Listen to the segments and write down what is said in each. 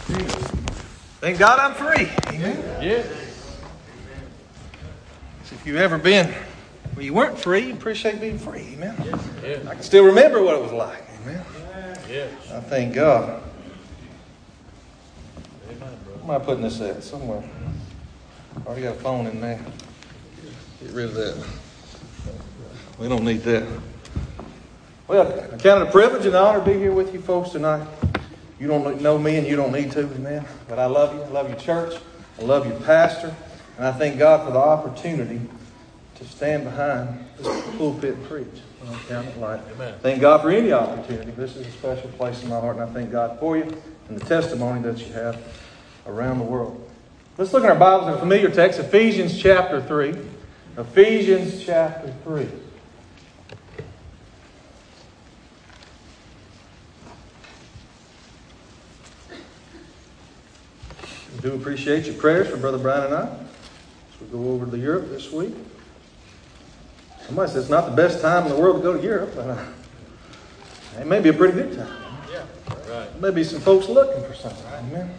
Thank God I'm free. Amen. Yeah. So if you've ever been where you weren't free, you appreciate being free. Amen. Yeah. I can still remember what it was like. Amen. Yes. I thank God. Amen, bro. Where am I putting this at? Somewhere. Already got a phone in there. Get rid of that. We don't need that. Well, I count it a privilege and honor to be here with you folks tonight. You don't know me and you don't need to, amen. But I love you. I love your church. I love your pastor. And I thank God for the opportunity to stand behind this pulpit and preach. I don't count it light. Amen. Thank God for any opportunity. This is a special place in my heart, and I thank God for you and the testimony that you have around the world. Let's look at our Bibles at a familiar text, Ephesians chapter 3. Ephesians chapter 3. I do appreciate your prayers for Brother Brian and I as we go over to Europe this week. Somebody says it's not the best time in the world to go to Europe, but it may be a pretty good time. Yeah. Right. There may be some folks looking for something. Amen.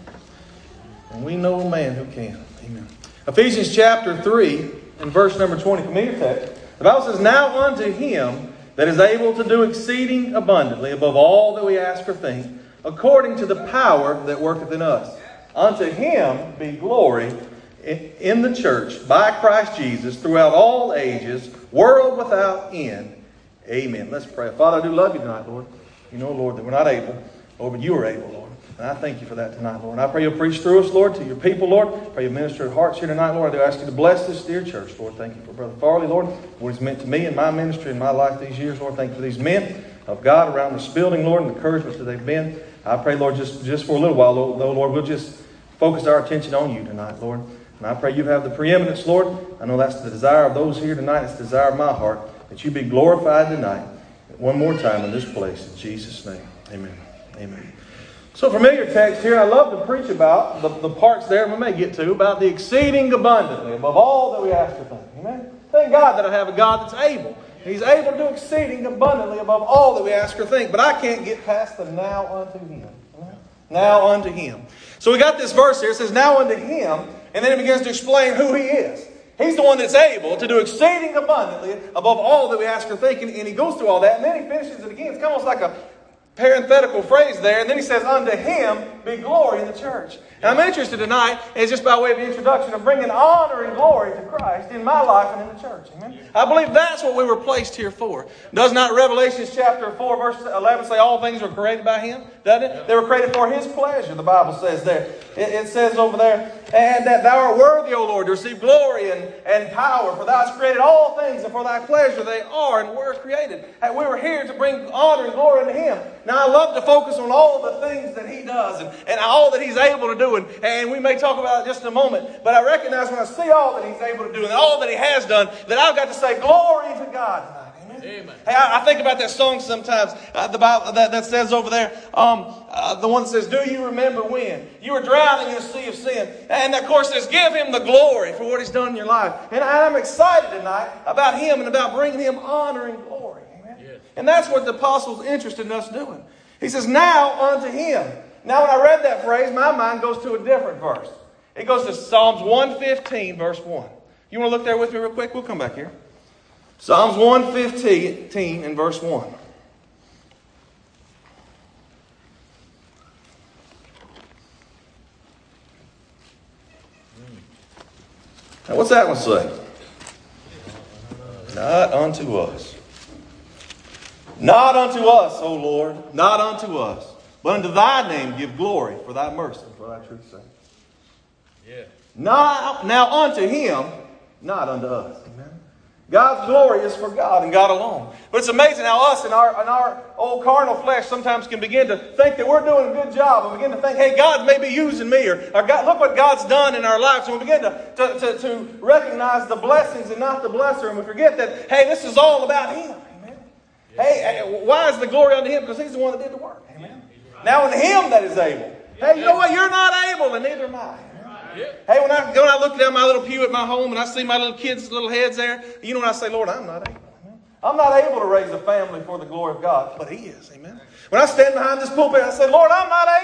And we know a man who can. Amen. Ephesians chapter 3 and verse number 20, familiar text. The Bible says, "Now unto him that is able to do exceeding abundantly above all that we ask or think, according to the power that worketh in us. Unto him be glory in the church by Christ Jesus throughout all ages, world without end. Amen." Let's pray. Father, I do love you tonight, Lord. You know, Lord, that we're not able, Lord, but you are able, Lord. And I thank you for that tonight, Lord. And I pray you'll preach through us, Lord, to your people, Lord. I pray you'll minister to hearts here tonight, Lord. I do ask you to bless this dear church, Lord. Thank you for Brother Farley, Lord, what he's meant to me in my ministry, in my life these years, Lord. Thank you for these men of God around this building, Lord, and the encouragement that they've been. I pray, Lord, just for a little while, though, Lord, we'll just focus our attention on you tonight, Lord. And I pray you have the preeminence, Lord. I know that's the desire of those here tonight. It's the desire of my heart that you be glorified tonight one more time in this place. In Jesus' name, amen. Amen. So familiar text here. I love to preach about the parts there we may get to, about the exceeding abundantly above all that we ask or think. Amen. Thank God that I have a God that's able. He's able to do exceeding abundantly above all that we ask or think. But I can't get past the now unto him. Amen. Now unto him. So we got this verse here. It says, "Now unto him," and then it begins to explain who he is. He's the one that's able to do exceeding abundantly above all that we ask or think. And he goes through all that, and then he finishes it again. It's almost like a parenthetical phrase there. And then he says, "Unto him be glory in the church." And I'm interested tonight, is just by way of introduction, of bringing honor and glory to Christ in my life and in the church. Amen. I believe that's what we were placed here for. Does not Revelation chapter 4 verse 11 say all things were created by him? Doesn't it? They were created for his pleasure, the Bible says there. It says over there, "And that thou art worthy, O Lord, to receive glory and power, for thou hast created all things, and for thy pleasure they are and were created." And we were here to bring honor and glory unto him. Now I love to focus on all the things that he does and all that he's able to do. And we may talk about it just in a moment. But I recognize when I see all that he's able to do and all that he has done, that I've got to say glory to God tonight. Amen. Hey, I think about that song sometimes, the Bible that says over there, the one that says, "Do you remember when you were drowning in a sea of sin?" And of course says, "Give him the glory for what he's done in your life." And I'm excited tonight about him and about bringing him honor and glory. Amen. Yes. And that's what the apostle's interested in us doing. He says, "Now unto him." Now when I read that phrase, my mind goes to a different verse. It goes to Psalms 115, verse 1. You want to look there with me real quick? We'll come back here. Psalms 115 and verse 1. Now what's that one say? Not unto us. Not unto us, O Lord, not unto us, but unto thy name give glory for thy mercy, for thy truth's sake. Yeah. Now unto him, not unto us. Amen. God's glory is for God and God alone. But it's amazing how us in our old carnal flesh sometimes can begin to think that we're doing a good job and begin to think, hey, God may be using me, or God, look what God's done in our lives. And we begin to recognize the blessings and not the blesser, and we forget that, hey, this is all about him. Amen. Yeah. Hey, why is the glory unto him? Because he's the one that did the work. Amen. Now unto him that is able. Hey, you know what? You're not able, and neither am I. Yeah. Hey, when I look down my little pew at my home and I see my little kids' little heads there, you know what I say? Lord, I'm not able. Amen. I'm not able to raise a family for the glory of God, but he is. Amen. When I stand behind this pulpit, I say, Lord, I'm not able.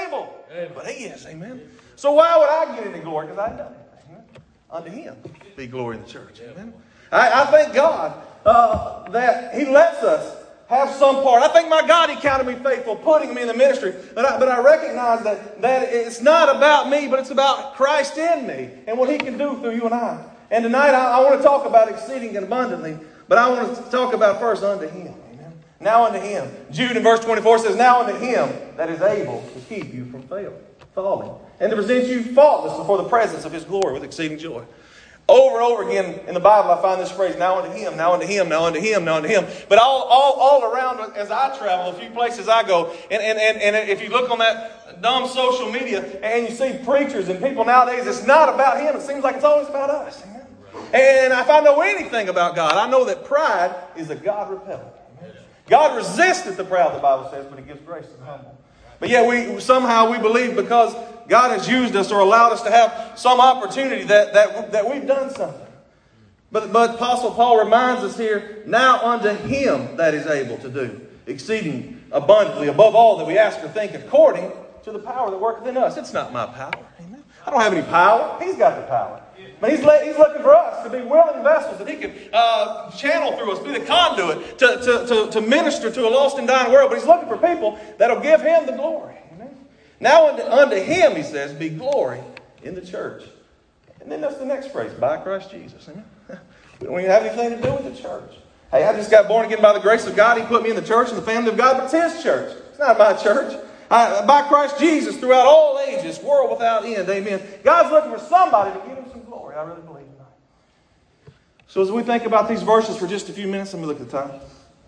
but He is. Amen. So why would I get any glory? Because I've done it. Amen. Unto Him be glory in the church. Amen. I thank God that He lets us have some part. I thank my God He counted me faithful, putting me in the ministry. But I recognize that it's not about me, but it's about Christ in me and what He can do through you and I. And tonight I want to talk about exceeding and abundantly, but I want to talk about first unto Him. Amen. Now unto Him. Jude in verse 24 says, now unto Him that is able to keep you from falling, and to present you faultless before the presence of His glory with exceeding joy. Over and over again in the Bible I find this phrase, now unto Him, now unto Him, now unto Him, now unto Him. But all around as I travel, a few places I go, and if you look on that dumb social media and you see preachers and people nowadays, it's not about Him. It seems like it's always about us. Amen. And if I know anything about God, I know that pride is a God repellent. God resisteth the proud, the Bible says, but He gives grace to the humble. But yet we somehow believe because God has used us or allowed us to have some opportunity that we've done something. But Apostle Paul reminds us here, now unto Him that is able to do exceeding abundantly above all that we ask or think, according to the power that worketh in us. It's not my power. Amen. I don't have any power. He's got the power. But He's looking for us to be willing vessels that He can channel through us, be the conduit to minister to a lost and dying world. But He's looking for people that will give Him the glory. Amen. Now unto Him, He says, be glory in the church. And then that's the next phrase, by Christ Jesus. Amen. We don't even have anything to do with the church. Hey, I just got born again by the grace of God. He put me in the church and the family of God, but it's His church. It's not my church. By Christ Jesus, throughout all ages, world without end. Amen. God's looking for somebody to give Him some glory. I really believe tonight. So as we think about these verses for just a few minutes, let me look at the time.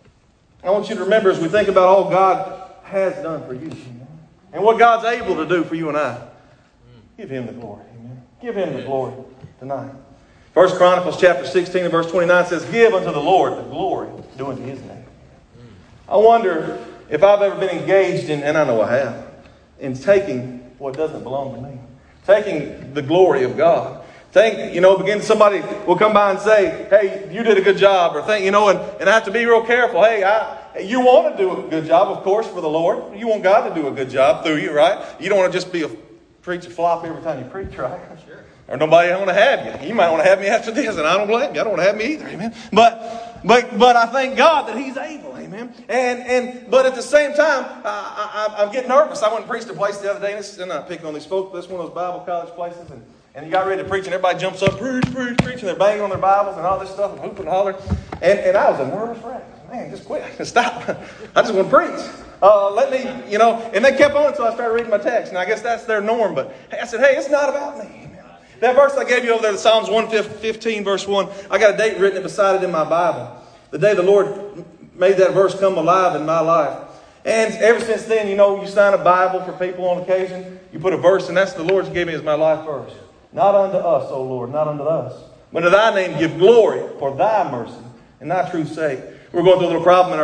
I want you to remember as we think about all God has done for you, and what God's able to do for you and I, give Him the glory. Amen. Give Him the glory tonight. 1 Chronicles chapter 16 and verse 29 says, give unto the Lord the glory due unto His name. I wonder if I've ever been engaged in, and I know I have, in taking what doesn't belong to me. Taking the glory of God. Somebody will come by and say, hey, you did a good job, or and I have to be real careful. Hey, you want to do a good job, of course, for the Lord. You want God to do a good job through you, right? You don't want to just be a preacher flop every time you preach, right? Sure. Or nobody want to have you. You might want to have me after this, and I don't blame you. I don't want to have me either, amen. But I thank God that He's able, amen. But at the same time, I'm getting nervous. I went and preached a place the other day, and I'm not picking on these folks, but it's one of those Bible college places, and you got ready to preach, and everybody jumps up, preach, and they're banging on their Bibles and all this stuff, and hooping and hollering. And I was a nervous wreck. Man, just quit. Stop. I just want to preach. Let me, and they kept on until I started reading my text. And I guess that's their norm. But I said, hey, it's not about me. That verse I gave you over there, the Psalms 115, verse 1, I got a date written beside it in my Bible. The day the Lord made that verse come alive in my life. And ever since then, you sign a Bible for people on occasion. You put a verse, and that's the Lord's gave me as my life verse. Not unto us, O Lord, not unto us. But to Thy name give glory for Thy mercy and Thy truth's sake. We're going through a little problem,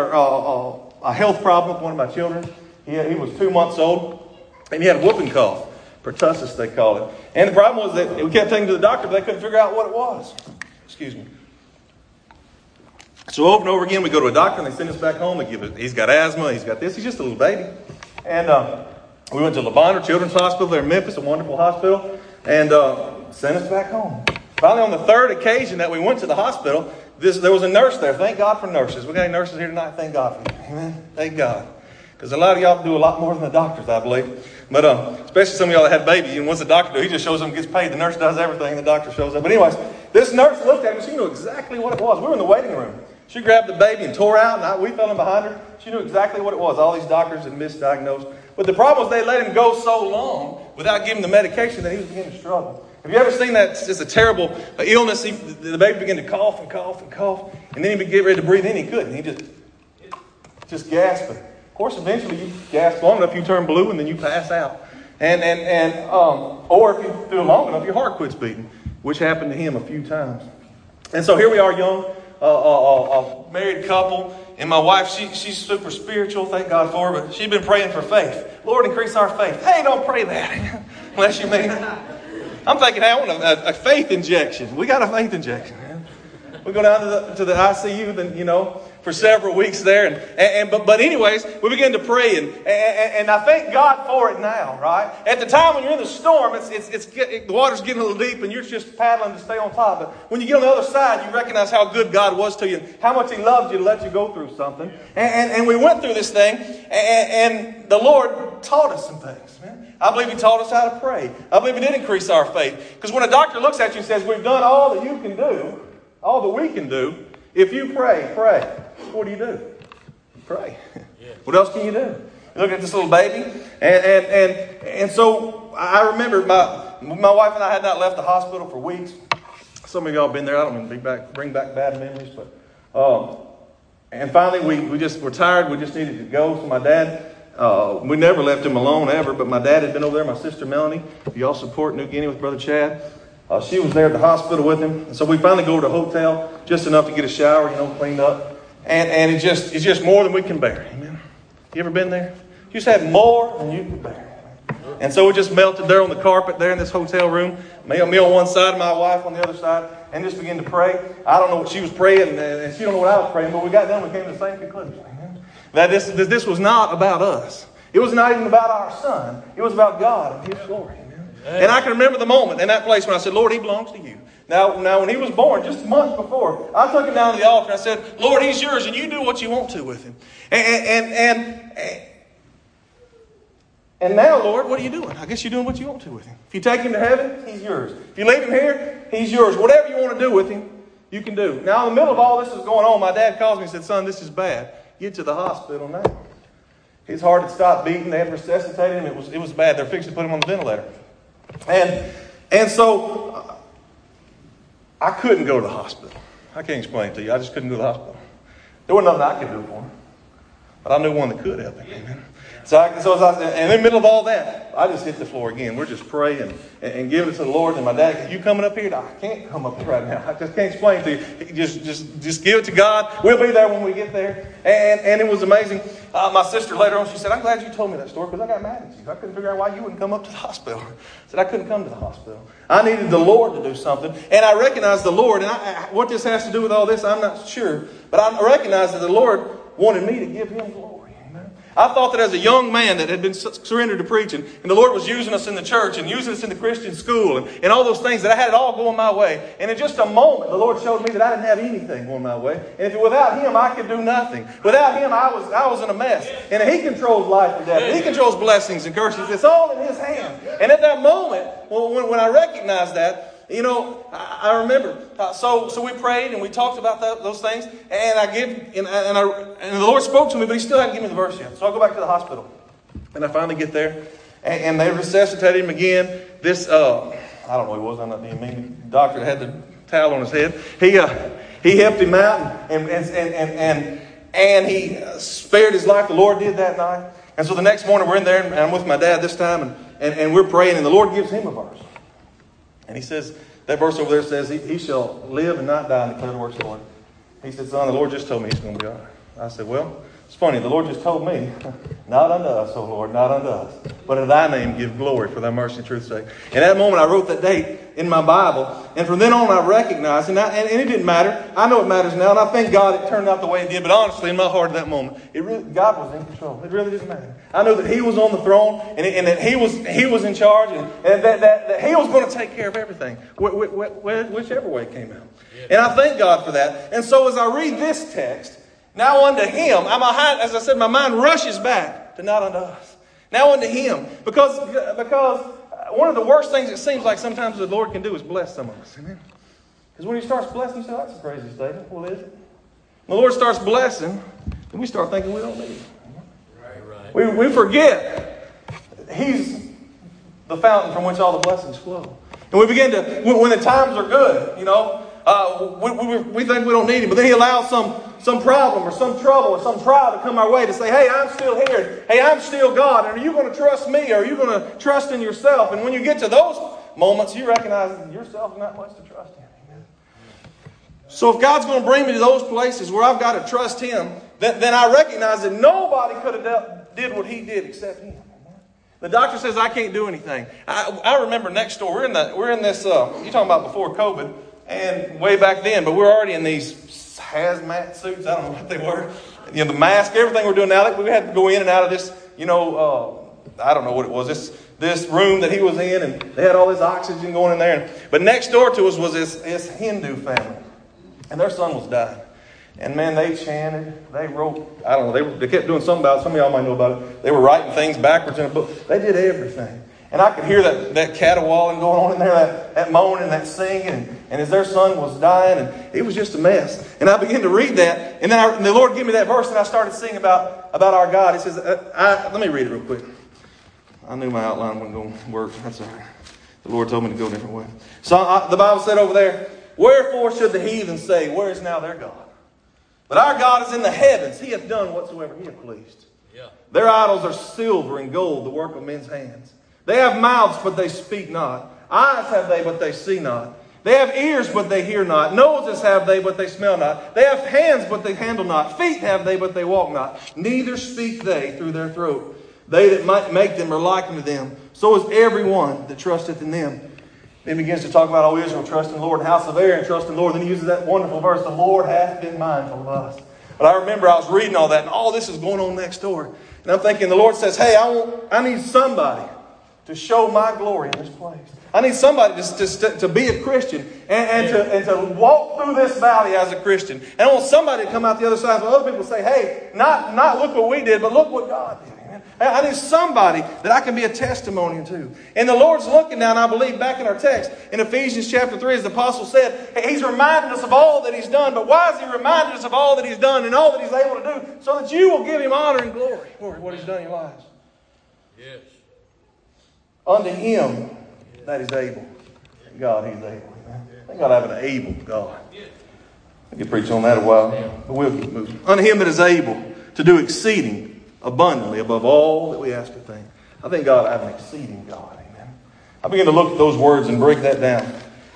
a health problem with one of my children. He was 2 months old, and he had a whooping cough. Pertussis, they call it. And the problem was that we kept taking him to the doctor, but they couldn't figure out what it was. Excuse me. So over and over again, we go to a doctor, and they send us back home. He's got asthma, he's got this. He's just a little baby. And we went to LeBonner Children's Hospital there in Memphis, a wonderful hospital, and sent us back home. Finally, on the third occasion that we went to the hospital, there was a nurse there. Thank God for nurses. We got any nurses here tonight? Thank God for you. Amen. Thank God. Because a lot of y'all do a lot more than the doctors, I believe. But especially some of y'all that had babies. And what's the doctor do? He just shows up and gets paid. The nurse does everything. The doctor shows up. But anyways, this nurse looked at me. She knew exactly what it was. We were in the waiting room. She grabbed the baby and tore out. And we fell in behind her. She knew exactly what it was. All these doctors had misdiagnosed. But the problem was they let him go so long without giving the medication that he was beginning to struggle. Have you ever seen that? It's just a terrible illness. The baby began to cough and cough and cough. And then he would get ready to breathe in. He couldn't. He just gasping. Of course, eventually you gasp long enough, you turn blue, and then you pass out. Or if you do it long enough, your heart quits beating, which happened to him a few times. And so here we are, young, a married couple. And my wife, she's super spiritual, thank God for her, but she's been praying for faith. Lord, increase our faith. Hey, don't pray that. Unless you mean it. I'm thinking, hey, I want a faith injection. We got a faith injection, man. We go down to the ICU, then, for several weeks there. But anyways, we began to pray, and I thank God for it now, right? At the time when you're in the storm, the water's getting a little deep, and you're just paddling to stay on top. But when you get on the other side, you recognize how good God was to you and how much He loved you to let you go through something. And we went through this thing, and the Lord taught us some things, man. I believe He taught us how to pray. I believe He did increase our faith. Because when a doctor looks at you and says, we've done all that you can do, all that we can do, if you pray. What do? You pray. Yeah. What else can you do? You look at this little baby, and so I remember my wife and I had not left the hospital for weeks. Some of y'all have been there. I don't mean to bring back bad memories, but and finally we just were tired. We just needed to go. So my dad. We never left him alone ever, but my dad had been over there, my sister Melanie. Y'all support New Guinea with Brother Chad. She was there at the hospital with him. And so we finally go to the hotel, just enough to get a shower, cleaned up. And it's just more than we can bear. Amen. You ever been there? You just had more than you can bear. And so we just melted there on the carpet there in this hotel room. Me on one side, my wife on the other side, and just began to pray. I don't know what she was praying, and she don't know what I was praying, but we got done, we came to the same conclusion. That this was not about us. It was not even about our son. It was about God and His glory. Amen. And I can remember the moment in that place when I said, Lord, He belongs to you. Now when he was born, just months before, I took him down to the altar and I said, Lord, he's yours, and you do what you want to with him. And now, Lord, what are you doing? I guess you're doing what you want to with him. If you take him to heaven, he's yours. If you leave him here, he's yours. Whatever you want to do with him, you can do. Now, in the middle of all this is going on, my dad calls me and said, son, this is bad. Get to the hospital now. His heart had stopped beating. They had resuscitated him. It was bad. They're fixing to put him on the ventilator. And so I couldn't go to the hospital. I can't explain it to you. I just couldn't go to the hospital. There wasn't nothing I could do for him. But I knew one that could help him. Amen. And in the middle of all that, I just hit the floor again. We're just praying and giving it to the Lord. And my dad, you coming up here? No, I can't come up here right now. I just can't explain it to you. Just give it to God. We'll be there when we get there. And it was amazing. My sister later on, she said, I'm glad you told me that story because I got mad at you. I couldn't figure out why you wouldn't come up to the hospital. I said, I couldn't come to the hospital. I needed the Lord to do something. And I recognized the Lord. And what this has to do with all this, I'm not sure. But I recognize that the Lord wanted me to give Him glory. I thought that as a young man that had been surrendered to preaching, and the Lord was using us in the church and using us in the Christian school and all those things, that I had it all going my way. And in just a moment, the Lord showed me that I didn't have anything going my way. And without Him, I could do nothing. Without Him, I was in a mess. And He controls life and death. He controls blessings and curses. It's all in His hand. And at that moment, when I recognized that, I remember. So we prayed and we talked about those things, and the Lord spoke to me, but He still hadn't given me the verse yet. So I go back to the hospital, and I finally get there, and they resuscitated him again. This I don't know who it was. I'm not being mean. The doctor had the towel on his head. He helped him out, and he spared his life. The Lord did that night. And so the next morning we're in there, and I'm with my dad this time, and we're praying, and the Lord gives him a verse. And He says, that verse over there says, he shall live and not die and declare the works of the Lord. He said, son, the Lord just told me he's going to be all right. I said, well, it's funny. The Lord just told me, not unto us, O Lord, not unto us, but in Thy name give glory for Thy mercy and truth's sake. And at that moment, I wrote that date in my Bible. And from then on, I recognized, and it didn't matter. I know it matters now, and I thank God it turned out the way it did. But honestly, in my heart at that moment, God was in control. It really didn't matter. I knew that He was on the throne, and that He was in charge, and that He was going to take care of everything, whichever way it came out. And I thank God for that. And so as I read this text, now unto Him, as I said, my mind rushes back to not unto us. Now unto Him. Because one of the worst things it seems like sometimes the Lord can do is bless some of us. Amen. Because when He starts blessing, you say, that's a crazy statement. Well, is it? When the Lord starts blessing, then we start thinking we don't need it. Right. We forget He's the fountain from which all the blessings flow. And we begin to, when the times are good, we think we don't need Him. But then He allows some problem or some trouble or some trial to come our way to say, hey, I'm still here. Hey, I'm still God. And are you going to trust me, or are you going to trust in yourself? And when you get to those moments, you recognize that yourself is not much to trust in. Amen. So if God's going to bring me to those places where I've got to trust Him, then I recognize that nobody could have did what He did except Him. The doctor says I can't do anything. I remember next door, we're in this, you're talking about before COVID, and way back then, but we're already in these hazmat suits. I don't know what they were. The mask, everything we're doing now. We had to go in and out of this, I don't know what it was. This room that he was in, and they had all this oxygen going in there. But next door to us was this Hindu family. And their son was dying. And man, they chanted, they wrote, I don't know, they kept doing something about it. Some of y'all might know about it. They were writing things backwards in a book. They did everything. And I could hear that caterwauling going on in there, that moaning, that singing. And as their son was dying, and it was just a mess. And I began to read that. And then the Lord gave me that verse, and I started singing about our God. He says, let me read it real quick. I knew my outline wasn't going to work. That's all right. The Lord told me to go a different way. So the Bible said over there, wherefore should the heathen say, where is now their God? But our God is in the heavens. He hath done whatsoever he hath pleased. Yeah. Their idols are silver and gold, the work of men's hands. They have mouths, but they speak not. Eyes have they, but they see not. They have ears, but they hear not. Noses have they, but they smell not. They have hands, but they handle not. Feet have they, but they walk not. Neither speak they through their throat. They that might make them are like unto them. So is every one that trusteth in them. Then begins to talk about, O Israel, trust in the Lord. House of Aaron, trust in the Lord. Then he uses that wonderful verse, the Lord hath been mindful of us. But I remember I was reading all that, and all this is going on next door. And I'm thinking, the Lord says, hey, I need somebody to show my glory in this place. I need somebody to be a Christian and to walk through this valley as a Christian. And I want somebody to come out the other side so other people say, hey, not look what we did, but look what God did. I need somebody that I can be a testimony to. And the Lord's looking down, I believe, back in our text, in Ephesians chapter 3, as the apostle said, He's reminded us of all that He's done. But why has He reminded us of all that He's done and all that He's able to do? So that you will give Him honor and glory for what He's done in your lives. Yes. Unto Him that is able. God, He's able. Thank God I have an able God. I could preach on that a while, but we'll keep moving. Unto Him that is able to do exceeding abundantly above all that we ask or think. I thank God I have an exceeding God. Amen. I begin to look at those words and break that down.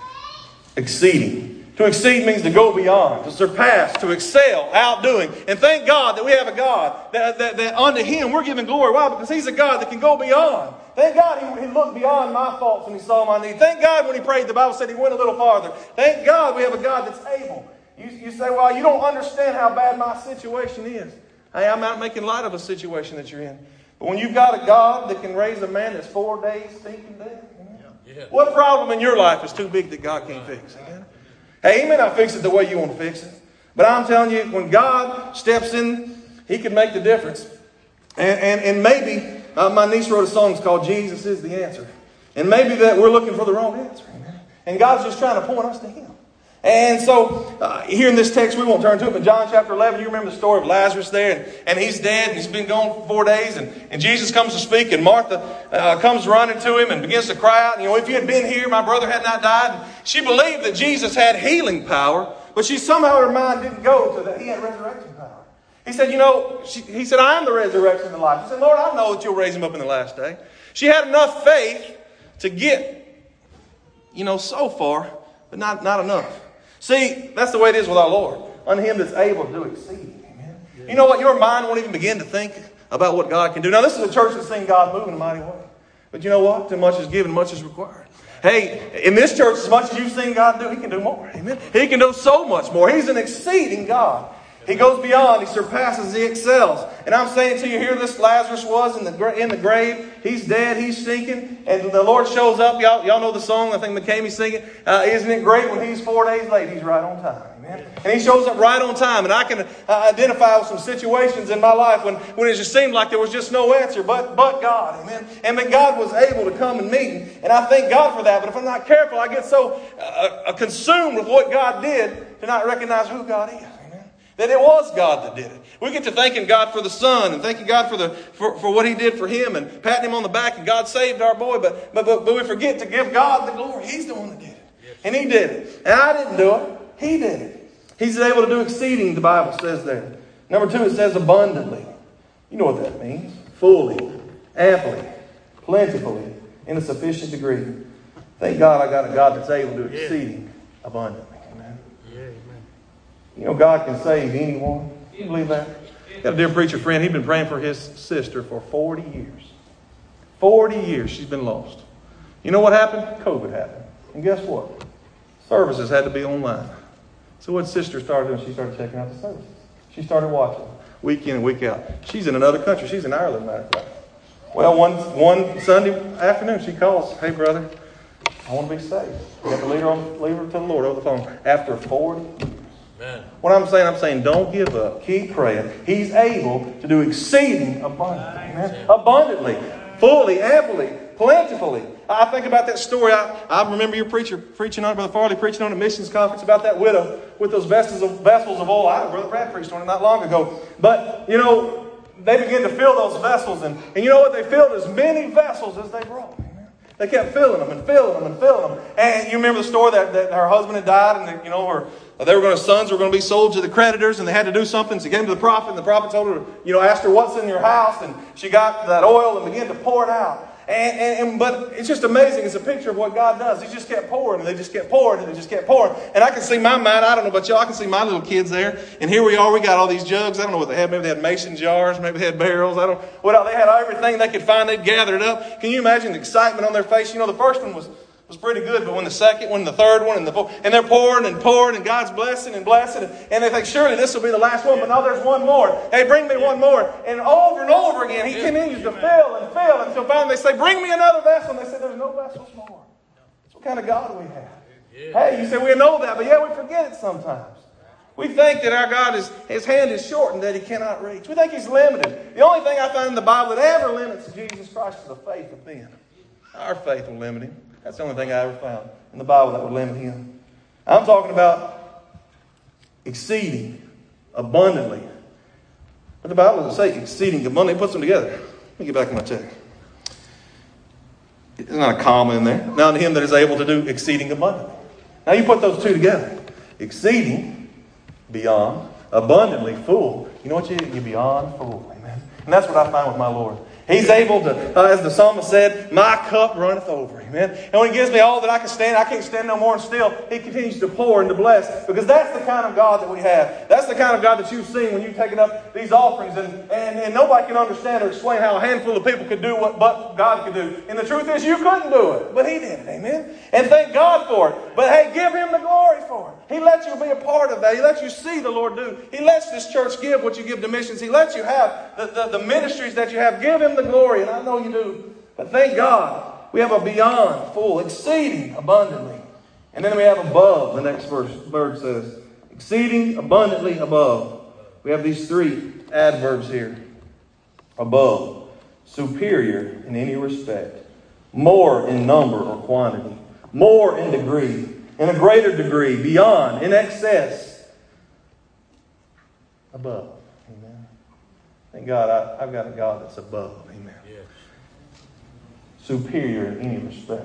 Exceeding. To exceed means to go beyond, to surpass, to excel, outdoing. And thank God that we have a God that unto Him we're giving glory. Why? Because He's a God that can go beyond. Thank God He looked beyond my faults when He saw my need. Thank God when He prayed, the Bible said He went a little farther. Thank God we have a God that's able. You say, well, you don't understand how bad my situation is. Hey, I'm not making light of a situation that you're in. But when you've got a God that can raise a man that's 4 days stinking dead, what problem in your life is too big that God can't fix? Amen? Hey, He may not fix it the way you want to fix it. But I'm telling you, when God steps in, He can make the difference. And maybe, my niece wrote a song it's called Jesus is the Answer. And maybe that we're looking for the wrong answer. Amen? And God's just trying to point us to Him. And so, here in this text, we won't turn to it, but John chapter 11, you remember the story of Lazarus there, and he's dead, and he's been gone for 4 days, and Jesus comes to speak, and Martha comes running to him and begins to cry out, if you had been here, my brother had not died. And she believed that Jesus had healing power, but somehow her mind didn't go to that He had resurrection power. He said, He said, I am the resurrection and the life. She said, Lord, I know that you'll raise him up in the last day. She had enough faith to get, so far, but not enough. See, that's the way it is with our Lord. Unto Him that's able to do exceeding. Amen. You know what? Your mind won't even begin to think about what God can do. Now, this is a church that's seen God move in a mighty way. But you know what? Too much is given, much is required. Hey, in this church, as much as you've seen God do, He can do more. Amen. He can do so much more. He's an exceeding God. He goes beyond. He surpasses. He excels. And I'm saying to you here, this Lazarus was in the grave. He's dead. He's sinking. And the Lord shows up. Y'all know the song. I think McCamey's singing. Isn't it great when He's 4 days late? He's right on time. Amen. And He shows up right on time. And I can identify with some situations in my life when it just seemed like there was just no answer but God. Amen. And that God was able to come and meet me. And I thank God for that. But if I'm not careful, I get so consumed with what God did to not recognize who God is. That it was God that did it. We get to thanking God for the son and thanking God for what He did for him and patting Him on the back and God saved our boy. But we forget to give God the glory. He's the one that did it. And He did it. And I didn't do it. He did it. He's able to do exceeding, the Bible says there. Number 2, it says abundantly. You know what that means. Fully, amply, plentifully, in a sufficient degree. Thank God I got a God that's able to do exceeding abundantly. God can save anyone. You believe that? Got a dear preacher friend. He'd been praying for his sister for 40 years. 40 years she's been lost. You know what happened? COVID happened. And guess what? Services had to be online. So what sister started doing? She started checking out the services. She started watching week in and week out. She's in another country. She's in Ireland, matter of fact. Well, one Sunday afternoon, she calls, "Hey, brother, I want to be saved." You have to lead her to the Lord over the phone. After 40 years. Amen. What I'm saying, don't give up. Keep praying. He's able to do exceeding abundantly. Abundantly, fully, amply, plentifully. I think about that story. I remember your preacher preaching on it, Brother Farley, preaching on a missions conference about that widow with those vessels of oil. Brother Brad preached on it not long ago. But, they began to fill those vessels. And you know what? They filled as many vessels as they brought. They kept filling them and filling them and filling them. And you remember the story that her husband had died, and her sons were going to be sold to the creditors, and they had to do something. So she came to the prophet, and the prophet told her, asked her, "What's in your house?" And she got that oil and began to pour it out. But it's just amazing. It's a picture of what God does. He just kept pouring, and they just kept pouring, and they just kept pouring. And I can see my mind. I don't know about y'all. I can see my little kids there. And here we are. We got all these jugs. I don't know what they had. Maybe they had mason jars. Maybe they had barrels. I don't know. Well, they had everything they could find. They'd gather it up. Can you imagine the excitement on their face? The first one was pretty good, but when the second one, the third one, and the fourth, and they're pouring and pouring, and God's blessing and blessing, and they think, surely this will be the last one, but no, there's one more. Hey, bring me one more. And over again, he continues to fill and fill, until finally they say, "Bring me another vessel." And they say, "There's no vessels more." That's what kind of God we have. Yeah. Hey, you say, we know that, but we forget it sometimes. We think that our God his hand is short and that he cannot reach. We think he's limited. The only thing I find in the Bible that ever limits Jesus Christ is the faith of men. Our faith will limit him. That's the only thing I ever found in the Bible that would limit him. I'm talking about exceeding abundantly. But the Bible doesn't say exceeding abundantly. It puts them together. Let me get back to my text. There's not a comma in there. Now to him that is able to do exceeding abundantly. Now you put those two together. Exceeding, beyond, abundantly, full. You know what you're beyond full. Amen. And that's what I find with my Lord. He's able to, as the psalmist said, "My cup runneth over." Amen. And when he gives me all that I can stand, I can't stand no more, and still he continues to pour and to bless. Because that's the kind of God that we have. That's the kind of God that you've seen when you've taken up these offerings. And nobody can understand or explain how a handful of people could do what but God could do. And the truth is, you couldn't do it. But he did it. Amen. And thank God for it. But hey, give him the glory for it. He lets you be a part of that. He lets you see the Lord do. He lets this church give what you give to missions. He lets you have the ministries that you have. Give him the glory, and I know you do. But thank God, we have a beyond, full, exceeding abundantly. And then we have above. The next verse says, exceeding abundantly above. We have these three adverbs here. Above, superior in any respect, more in number or quantity, more in degree, in a greater degree, beyond, in excess, above. Amen. Thank God I've got a God that's above. Amen. Yes. Superior in any respect.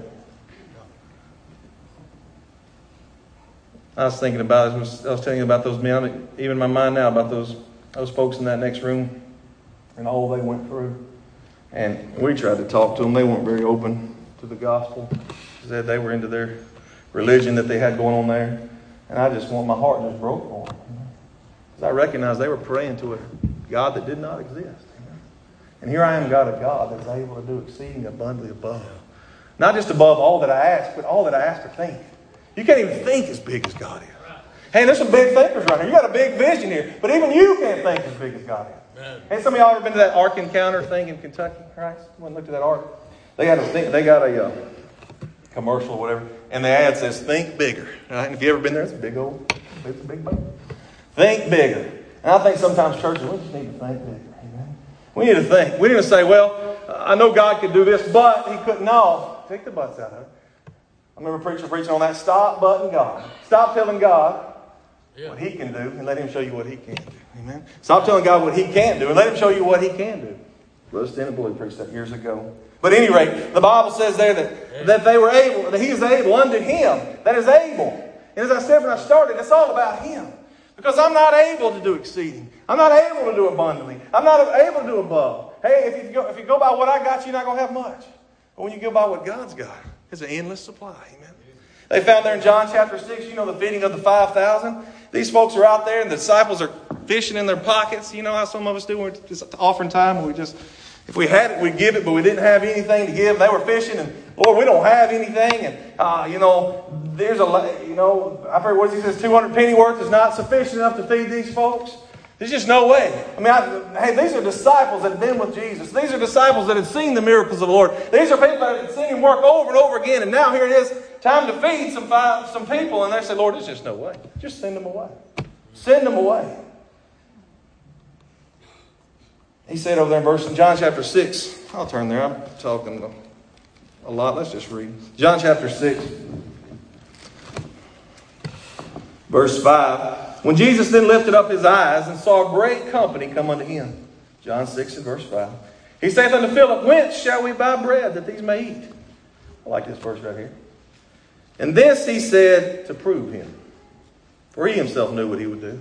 I was thinking about it. I was telling you about those men. Even in my mind now about those folks in that next room and all they went through. And we tried to talk to them. They weren't very open to the gospel. They were into their religion that they had going on there. And I just want my heart just broke for them. Because I recognized they were praying to a God that did not exist. And here I am, God, a God that's able to do exceeding abundantly above. Not just above all that I ask, but all that I ask or think. You can't even think as big as God is. Hey, there's some big thinkers right here. You got a big vision here. But even you can't think as big as God is. Amen. Hey, some of y'all ever been to that Ark Encounter thing in Kentucky? Right? Someone looked at that Ark. They got a commercial or whatever. And the ad says, think bigger. Right? And if you've ever been there, it's a big boat. Think bigger. And I think sometimes churches, we just need to think bigger. Amen? We need to think. We need to say, well, I know God could do this, but he couldn't. No. Take the buts out of it. I remember a preacher preaching on that. Stop butting God. Stop telling God what he can do and let him show you what he can't do. Amen. Stop telling God what he can't do and let him show you what he can do. Brother Stanley Bully preached that years ago. But at any rate, the Bible says there that they were able, that he is able unto him that is able. And as I said when I started, it's all about him. Because I'm not able to do exceeding. I'm not able to do abundantly. I'm not able to do above. Hey, if you go by what I got, you're not going to have much. But when you go by what God's got, it's an endless supply. Amen. They found there in John chapter 6, the feeding of the 5,000. These folks are out there and the disciples are fishing in their pockets. You know how some of us do when it's offering time. If we had it, we'd give it, but we didn't have anything to give. They were fishing and Lord, we don't have anything. And, there's I've heard what he says, 200 pennyworth is not sufficient enough to feed these folks. There's just no way. These are disciples that have been with Jesus. These are disciples that have seen the miracles of the Lord. These are people that have seen Him work over and over again. And now here it is, time to feed some people. And they say, Lord, there's just no way. Just send them away. Send them away. He said over there in John chapter 6. I'll turn there. I'm talking a lot. Let's just read. John chapter 6. Verse 5. When Jesus then lifted up his eyes and saw a great company come unto him. John 6 and verse 5. He saith unto Philip, Whence shall we buy bread that these may eat? I like this verse right here. And this he said to prove him. For he himself knew what he would do.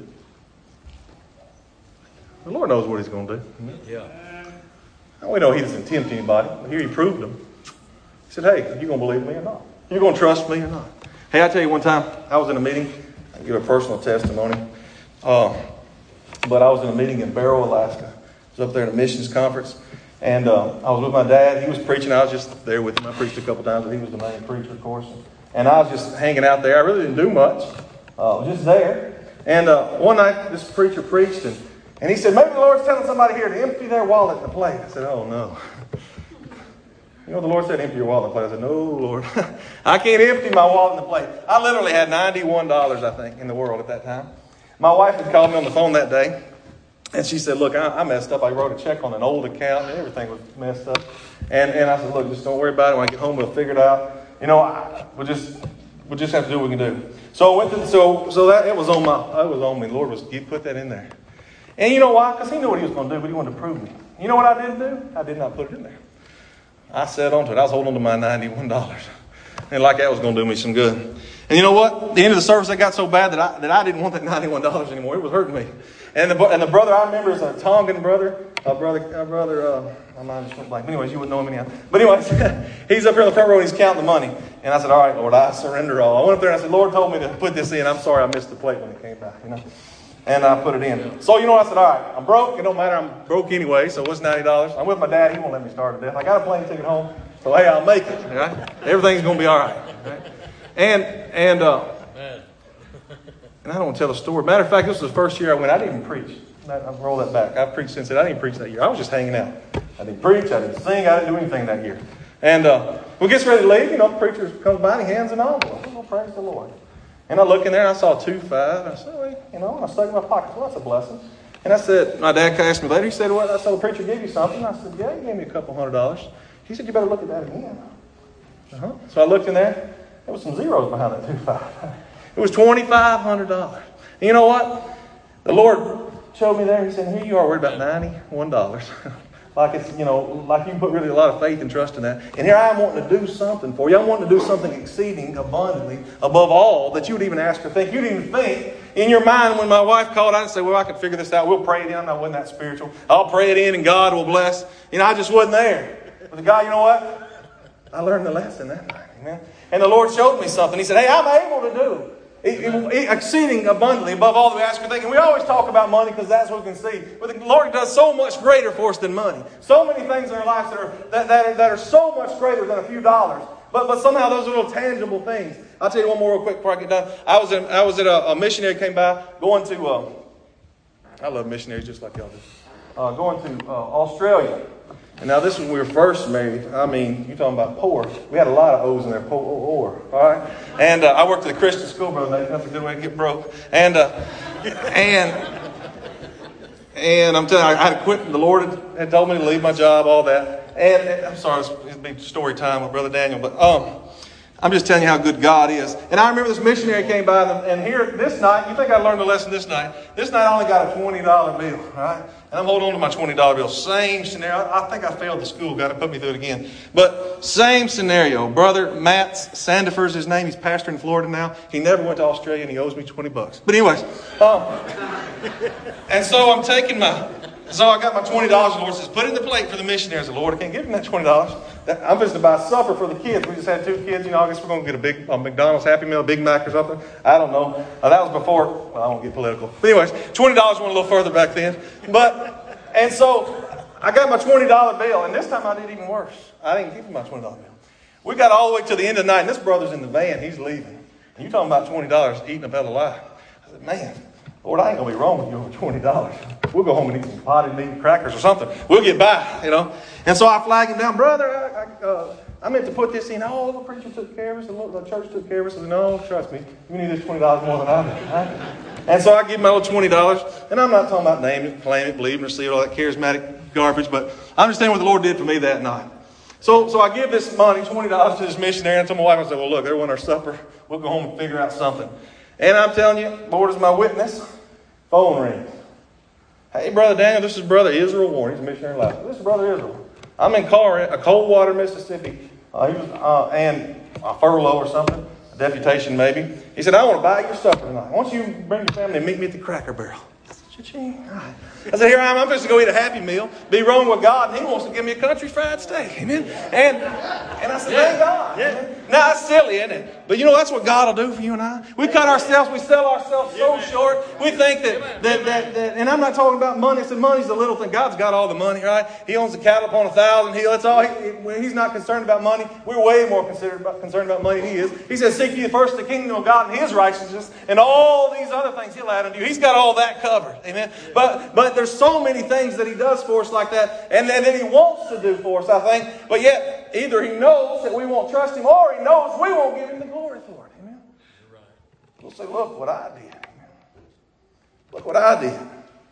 The Lord knows what He's going to do. Yeah. We know He doesn't tempt anybody. But here He proved them. He said, hey, you going to believe me or not? You going to trust me or not? Hey, I tell you, one time I was in a meeting. I'll give a personal testimony. But I was in a meeting in Barrow, Alaska. I was up there at a missions conference. And I was with my dad. He was preaching. I was just there with him. I preached a couple times, but he was the main preacher, of course. And I was just hanging out there. I really didn't do much. I was just there. And one night, this preacher preached, and he said, maybe the Lord's telling somebody here to empty their wallet in the plate. I said, oh, no. You know, the Lord said, empty your wallet in the plate. I said, no, Lord. I can't empty my wallet in the plate. I literally had $91, I think, in the world at that time. My wife had called me on the phone that day. And she said, look, I messed up. I wrote a check on an old account, and everything was messed up. And I said, look, just don't worry about it. When I get home, we'll figure it out. We'll just have to do what we can do. So I went to, so that it was on me. The Lord put that in there. And you know why? Because He knew what He was going to do, but He wanted to prove me. You know what I didn't do? I did not put it in there. I sat onto it. I was holding on to my $91. And like that was going to do me some good. And you know what? At the end of the service, I got so bad that I didn't want that $91 anymore. It was hurting me. And the brother I remember is a Tongan brother. My mind just went blank. Anyways, you wouldn't know him anyhow. But anyways, he's up here in the front row and he's counting the money. And I said, all right, Lord, I surrender all. I went up there and I said, Lord told me to put this in. I'm sorry I missed the plate when it came back, And I put it in. So, I said, all right, I'm broke. It don't matter. I'm broke anyway, so what's $90? I'm with my dad. He won't let me starve to death. I got a plane ticket home. So, hey, I'll make it. Right? Everything's going to be all right. And I don't want to tell the story. Matter of fact, this was the first year I went. I didn't even preach. I'll roll that back. I've preached since then. I didn't preach that year. I was just hanging out. I didn't preach. I didn't sing. I didn't do anything that year. And we gets ready to leave. The preacher comes by and he hands an envelope. Oh, praise the Lord. And I look in there and I saw 2.5. I said, and I stuck it in my pocket. Well, that's a blessing. And I said, my dad asked me later. He said, what? I said, the preacher gave you something. I said, yeah, he gave me a couple $100. He said, you better look at that again. So I looked in there. There was some zeros behind that 2.5. It was $2,500. And you know what? The Lord showed me there. He said, here you are worried about $91. Like it's, like you put really a lot of faith and trust in that. And here I am wanting to do something for you. I'm wanting to do something exceeding abundantly above all that you would even ask or think. You'd even think in your mind when my wife called, I'd say, well, I could figure this out. We'll pray it in. I wasn't that spiritual. I'll pray it in and God will bless. I just wasn't there. But the God, you know what? I learned the lesson that night. Amen. And the Lord showed me something. He said, hey, I'm able to do exceeding abundantly above all that we ask or think. And we always talk about money because that's what we can see. But the Lord does so much greater for us than money. So many things in our lives that are so much greater than a few dollars. But somehow those are little tangible things. I'll tell you one more real quick before I get done. I was at a missionary came by going to, I love missionaries just like y'all do, going to Australia. And now this was when we were first married. I mean, you're talking about poor. We had a lot of O's in there, poor, all right? And I worked at a Christian school, brother. That's a good way to get broke. And I'm telling you, I had to quit. The Lord had told me to leave my job, all that. And I'm sorry, it's big story time with Brother Daniel, but I'm just telling you how good God is. And I remember this missionary came by, and here this night, you think I learned a lesson this night. This night I only got a $20 bill, right? And I'm holding on to my $20 bill. Same scenario. I think I failed the school. Got to put me through it again. But same scenario. Brother Matt Sandifer's his name. He's pastor in Florida now. He never went to Australia, and he owes me $20. But anyways, and so I'm taking so I got my $20. The Lord says, put it in the plate for the missionaries. The Lord, I can't give him that $20. I'm just to buy supper for the kids. We just had 2 kids. I guess we're going to get a big McDonald's Happy Meal, Big Mac or something. I don't know. That was before. Well, I won't get political. But anyways, $20 went a little further back then. And so I got my $20 bill. And this time I did even worse. I didn't give him my $20 bill. We got all the way to the end of the night, and this brother's in the van. He's leaving. And you talking about $20 eating a hell of a lie. I said, man, Lord, I ain't going to be wrong with you over $20. We'll go home and eat some potted meat and crackers or something. We'll get by, you know. And so I flag him down. Brother, I meant to put this in. Oh, the preacher took care of us. The church took care of us. I said, no, trust me. You need this $20 more than I do. Right? And so I give him my little $20. And I'm not talking about name it, claim it, believe it, receive it, all that charismatic garbage. But I understand what the Lord did for me that night. So I give this money, $20 to this missionary. And I told my wife, I said, well, look, there went our supper. We'll go home and figure out something. And I'm telling you, Lord is my witness. Phone rings. Hey, Brother Daniel, this is Brother Israel Warren. He's a missionary in Alaska. This is Brother Israel. I'm in Coldwater, Mississippi. He was and a furlough or something, a deputation maybe. He said, I want to buy your supper tonight. Why don't you bring your family and meet me at the Cracker Barrel? Cha-ching. I said, here I am. I'm supposed to go eat a Happy Meal. Be wrong with God, and He wants to give me a country fried steak. Amen. And I said, thank God. Yeah. Now, it's silly, isn't it? But you know, that's what God will do for you and I. We cut ourselves, we sell ourselves so short. We think that, and I'm not talking about money. I said money's a little thing. God's got all the money, right? He owns the cattle upon 1,000 hills. That's all. He's not concerned about money. We're way more concerned about money than He is. He says, seek ye first the kingdom of God and His righteousness, and all these other things He'll add unto you. He's got all that covered. Amen. But there's so many things that He does for us like that, and that He wants to do for us, I think. But yet, either He knows that we won't trust Him, or He knows we won't give Him the glory for it. Amen. We'll say, look what I did. Look what I did.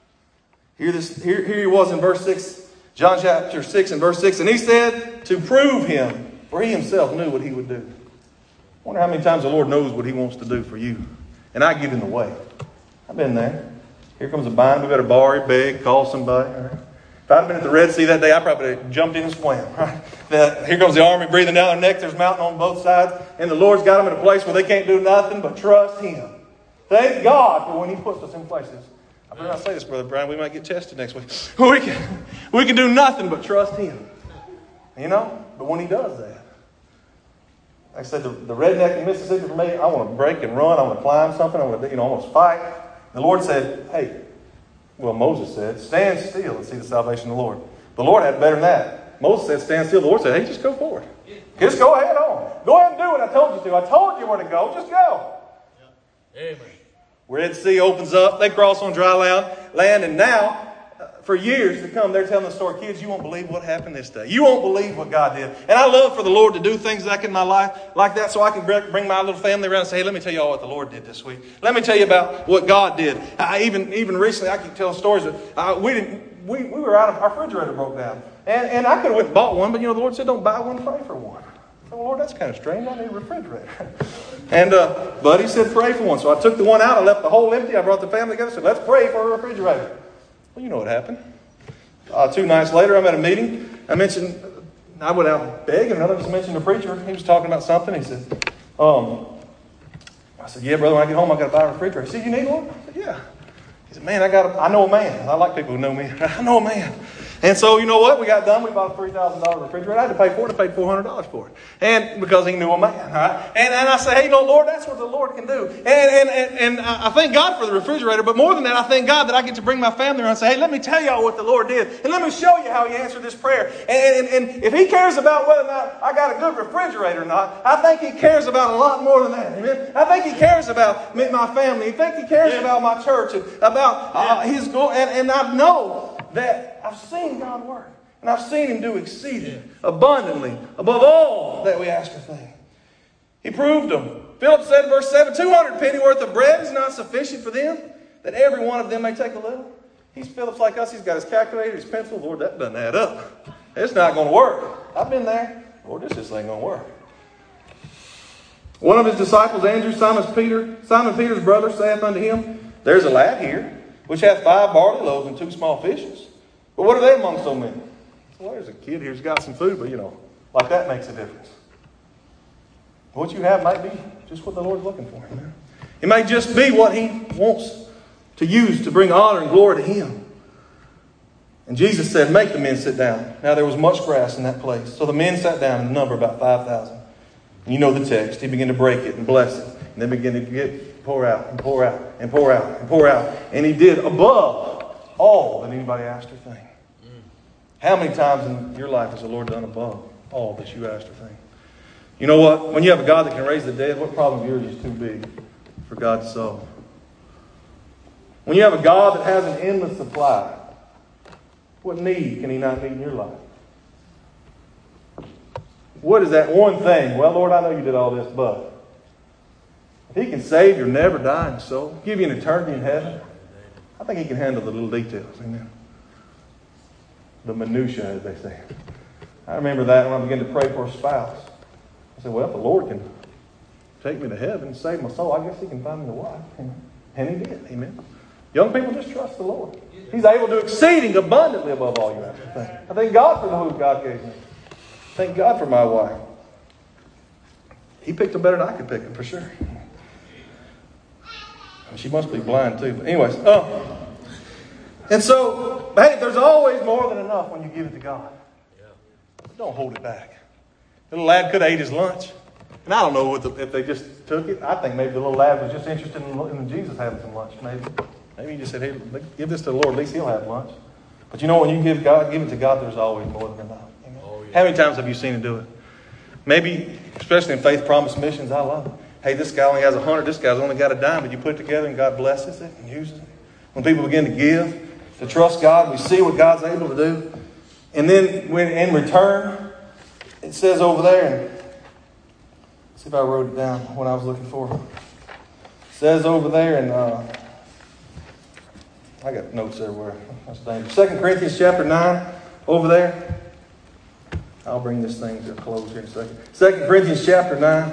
Here He was in verse 6, John chapter 6 and verse 6. And He said to prove Him, for He Himself knew what He would do. I wonder how many times the Lord knows what He wants to do for you. And I get in the way. I've been there. Here comes a bind. We better borrow, beg, call somebody. Right? If I'd been at the Red Sea that day, I probably would have jumped in and swam. Right? Here comes the army breathing down their neck. There's mountain on both sides. And the Lord's got them in a place where they can't do nothing but trust Him. Thank God for when He puts us in places. I better not say this, Brother Brian. We might get tested next week. We can do nothing but trust Him. You know? But when He does that, like I said, the redneck in Mississippi for me, I want to break and run. I want to climb something. I want to fight. The Lord said, Moses said, stand still and see the salvation of the Lord. The Lord had better than that. Moses said, stand still. The Lord said, hey, just go forward. Just go ahead on. Go ahead and do what I told you to. I told you where to go. Just go. Amen. Red Sea opens up. They cross on dry land. And now, for years to come, they're telling the story. Kids, you won't believe what happened this day. You won't believe what God did. And I love for the Lord to do things like in my life like that so I can bring my little family around and say, hey, let me tell you all what the Lord did this week. Let me tell you about what God did. Even recently, I can tell stories. We were out of our refrigerator broke down. And I could have went and bought one, but the Lord said, don't buy one, pray for one. I said, well, Lord, that's kind of strange. I need a refrigerator. And Buddy said, pray for one. So I took the one out. I left the hole empty. I brought the family together. Said, let's pray for a refrigerator. Well, you know what happened. 2 nights later, I'm at a meeting. I went out begging. Another just mentioned the preacher. He was talking about something. He said, I said, yeah, brother, when I get home, I got to buy a refrigerator. He said, you need one? I said, yeah. He said, man, I know a man. I like people who know me. I know a man. And so, you know what? We got done. We bought a $3,000 refrigerator. I had to pay for it. I paid $400 for it. And because he knew a man. Right? And I say, hey, Lord, that's what the Lord can do. And I thank God for the refrigerator. But more than that, I thank God that I get to bring my family around and say, hey, let me tell y'all what the Lord did. And let me show you how He answered this prayer. And if He cares about whether or not I got a good refrigerator or not, I think He cares about a lot more than that. Amen? I think He cares about my family. I think He cares about my church and about His glory. And I know that I've seen God work. And I've seen Him do exceeding abundantly above all that we ask or think. He proved them. Philip said in verse 7, 200 penny worth of bread is not sufficient for them, that every one of them may take a little. Philip's like us. He's got his calculator, his pencil. Lord, that doesn't add up. It's not going to work. I've been there. Lord, this just ain't going to work. One of His disciples, Andrew, Simon Peter's brother, saith unto Him, there's a lad here, which hath 5 barley loaves and 2 small fishes. But what are they among so many? Well, there's a kid here who's got some food, but like that makes a difference. What you have might be just what the Lord's looking for. Amen? It might just be what He wants to use to bring honor and glory to Him. And Jesus said, make the men sit down. Now there was much grass in that place. So the men sat down in the number about 5,000. And you know the text. He began to break it and bless it. And then began to pour out and pour out and pour out and pour out. And He did above all that anybody asked or think. How many times in your life has the Lord done above all that you asked or think? You know what? When you have a God that can raise the dead, what problem of yours is too big for God to solve? When you have a God that has an endless supply, what need can He not meet in your life? What is that one thing? Well, Lord, I know you did all this, but if He can save your never dying soul, give you an eternity in heaven, I think He can handle the little details. Amen. The minutiae, as they say. I remember that when I began to pray for a spouse. I said, well, if the Lord can take me to heaven and save my soul, I guess He can find me a wife. And He did. Amen. Young people, just trust the Lord. He's able to do exceeding abundantly above all you ask to think. I thank God for the who God gave me. Thank God for my wife. He picked them better than I could pick them, for sure. She must be blind too. But anyways, and so, hey, there's always more than enough when you give it to God. Don't hold it back. The little lad could have ate his lunch. And I don't know if they just took it. I think maybe the little lad was just interested in Jesus having some lunch. Maybe he just said, hey, give this to the Lord. At least he'll have lunch. But you know, when you give it to God, there's always more than enough. Amen. Oh, yeah. How many times have you seen Him do it? Maybe, especially in Faith Promise Missions, I love it. Hey, this guy only has 100. This guy's only got a dime. But you put it together and God blesses it and uses it. When people begin to give, to trust God, we see what God's able to do. And then when in return, it says over there, and see if I wrote it down what I was looking for. It says over there, and I got notes everywhere. That's dangerous. 2 Corinthians chapter 9, over there. I'll bring this thing to a close here in a second. 2 Corinthians chapter 9.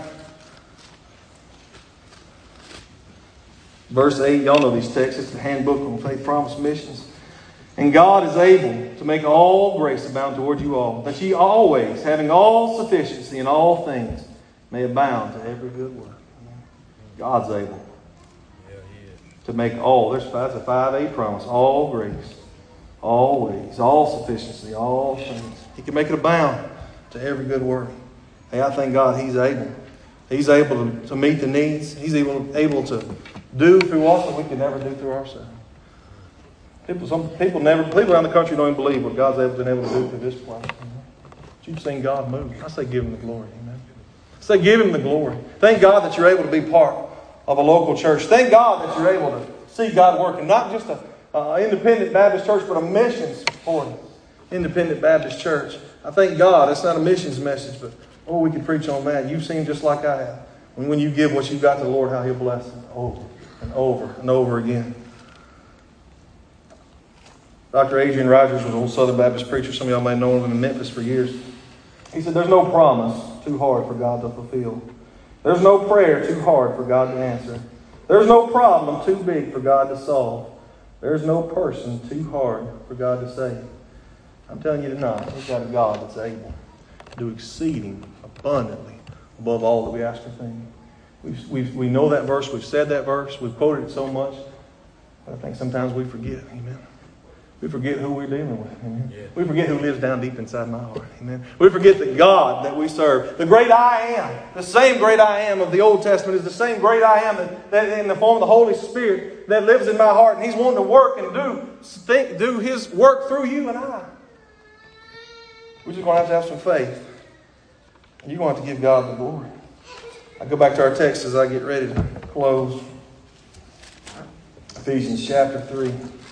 Verse 8, y'all know these texts. It's the handbook on Faith Promise Missions. And God is able to make all grace abound toward you all, that ye always, having all sufficiency in all things, may abound to every good work. God's able to make all. That's a 5A promise. All grace, always, all sufficiency, all things. He can make it abound to every good work. Hey, I thank God He's able. He's able to meet the needs. He's able to do through us what we can never do through ourselves. People around the country don't even believe what God's been able to do through this place. But you've seen God move. I say give Him the glory. Amen. I say give Him the glory. Thank God that you're able to be part of a local church. Thank God that you're able to see God working. Not just an independent Baptist church, but a missions-oriented independent Baptist church. I thank God. It's not a missions message, but we can preach on that. You've seen just like I have. When you give what you've got to the Lord, how He'll bless it over and over and over again. Dr. Adrian Rogers was an old Southern Baptist preacher. Some of y'all may have known him in Memphis for years. He said, there's no promise too hard for God to fulfill. There's no prayer too hard for God to answer. There's no problem too big for God to solve. There's no person too hard for God to save. I'm telling you tonight, we've got a God that's able to do exceeding abundantly above all that we ask or think. We know that verse. We've said that verse. We've quoted it so much. But I think sometimes we forget. Amen. We forget who we're dealing with. Amen. Yeah. We forget who lives down deep inside my heart. Amen. We forget the God that we serve. The great I am. The same great I am of the Old Testament is the same great I am that in the form of the Holy Spirit that lives in my heart. And He's wanting to work and do His work through you and I. We're just going to have some faith. And you're going to have to give God the glory. I go back to our text as I get ready to close. Ephesians chapter 3.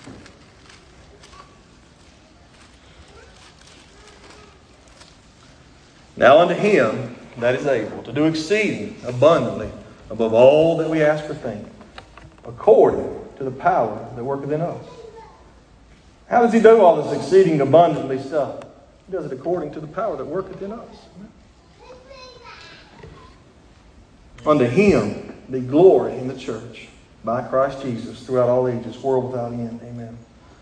Now unto Him that is able to do exceeding abundantly above all that we ask or think, according to the power that worketh in us. How does He do all this exceeding abundantly stuff? He does it according to the power that worketh in us. Unto Him be glory in the church by Christ Jesus throughout all ages, world without end. Amen.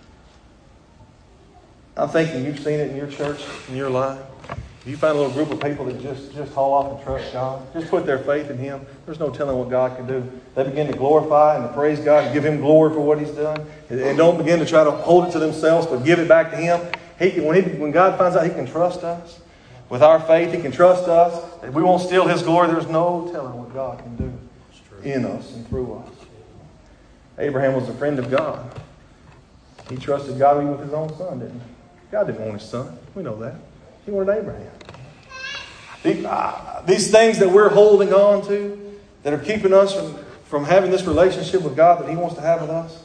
I'm thinking you've seen it in your church, in your life. If you find a little group of people that just haul off and trust God, just put their faith in Him, there's no telling what God can do. They begin to glorify and to praise God and give Him glory for what He's done. And don't begin to try to hold it to themselves, but give it back to Him. When God finds out He can trust us, with our faith He can trust us, if we won't steal His glory, there's no telling what God can do in us and through us. Abraham was a friend of God. He trusted God even with his own son, didn't he? God didn't want his son. We know that. He wanted Abraham. These things that we're holding on to, that are keeping us from having this relationship with God that He wants to have with us.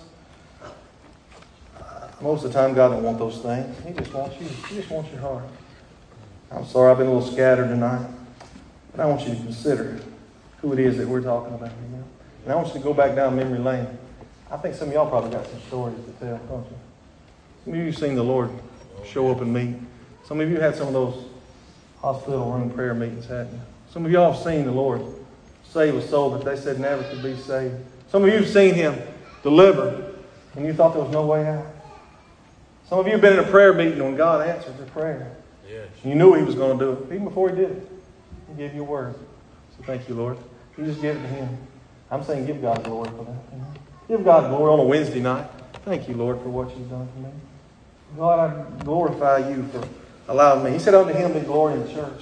Most of the time, God don't want those things. He just wants you. He just wants your heart. I'm sorry I've been a little scattered tonight, but I want you to consider who it is that we're talking about. Amen. And I want you to go back down memory lane. I think some of y'all probably got some stories to tell, don't you? Some of you have seen the Lord show up and meet. Some of you had some of those hospital room prayer meetings, hadn't you? Some of y'all have seen the Lord save a soul that they said never could be saved. Some of you have seen Him deliver, and you thought there was no way out. Some of you have been in a prayer meeting when God answered your prayer. Yes. You knew He was going to do it, even before He did it. He gave you a word. So thank you, Lord. You just give it to Him. I'm saying give God glory for that. Amen. Give God glory on a Wednesday night. Thank you, Lord, for what You've done for me. God, I glorify You for allowing me. He said, unto Him be glory in the church.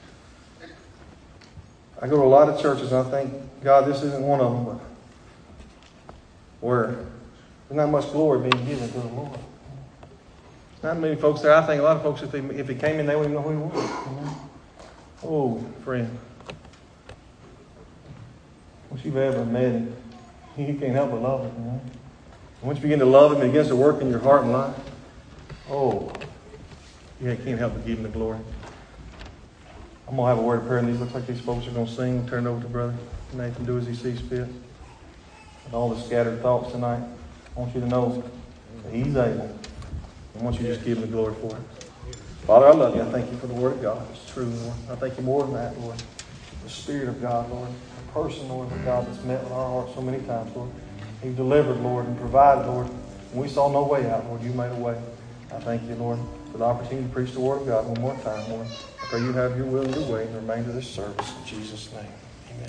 I go to a lot of churches and I think, God, this isn't one of them, but where there's not much glory being given to the Lord. Not many folks there. I think a lot of folks, if He came in, they wouldn't even know who He was. Amen. Oh, friend. Once you've ever met Him, you can't help but love Him. You know? Once you begin to love Him, it begins to work in your heart and life. Oh, you can't help but give Him the glory. I'm going to have a word of prayer, and these looks like these folks are going to sing. Turn it over to Brother Nathan, do as he sees fit. With all the scattered thoughts tonight, I want you to know that He's able. I want you to just give Him the glory for it. Father, I love You. I thank You for the Word of God. It's true, Lord. I thank You more than that, Lord. The Spirit of God, Lord. The person, Lord, of God that's met with our hearts so many times, Lord. You've delivered, Lord, and provided, Lord. When we saw no way out, Lord, You made a way. I thank You, Lord, for the opportunity to preach the Word of God one more time, Lord. I pray You have Your will and Your way in the remainder of this service. In Jesus' name, amen.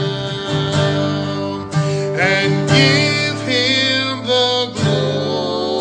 And give Him the glory.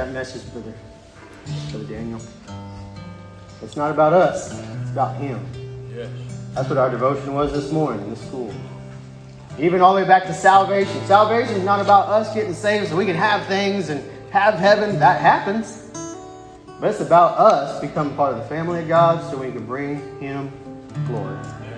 that message, Brother Daniel. It's not about us. It's about Him. Yes. That's what our devotion was this morning in the school. Even all the way back to salvation. Salvation is not about us getting saved so we can have things and have heaven. That happens. But it's about us becoming part of the family of God so we can bring Him glory.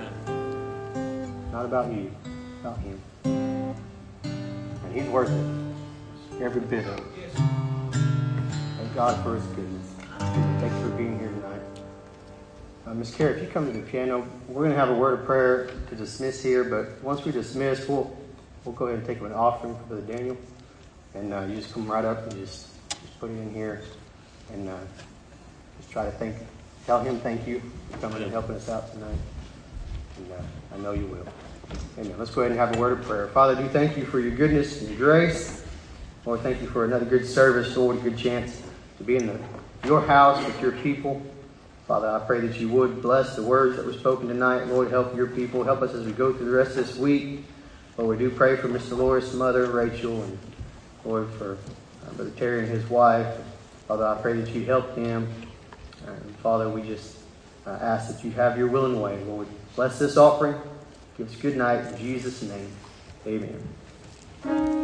Not about you. It's about Him. And He's worth it. Every bit of it. Thank God for His goodness. Thanks for being here tonight. Miss Kara, if you come to the piano, we're going to have a word of prayer to dismiss here, but once we dismiss, we'll go ahead and take an offering for Brother Daniel. And you just come right up and just put it in here and just try to tell Him thank you for coming and helping us out tonight. And I know you will. Amen. Let's go ahead and have a word of prayer. Father, do thank you for your goodness and your grace. Lord, thank you for another good service, Lord, a good chance to be in your house with your people. Father, I pray that you would bless the words that were spoken tonight. Lord, help your people. Help us as we go through the rest of this week. Lord, we do pray for Mr. Loris' mother, Rachel, and Lord, for Brother Terry and his wife. Father, I pray that you help them. And Father, we just ask that you have your will and way. Lord, bless this offering. Give us good night. In Jesus' name, amen.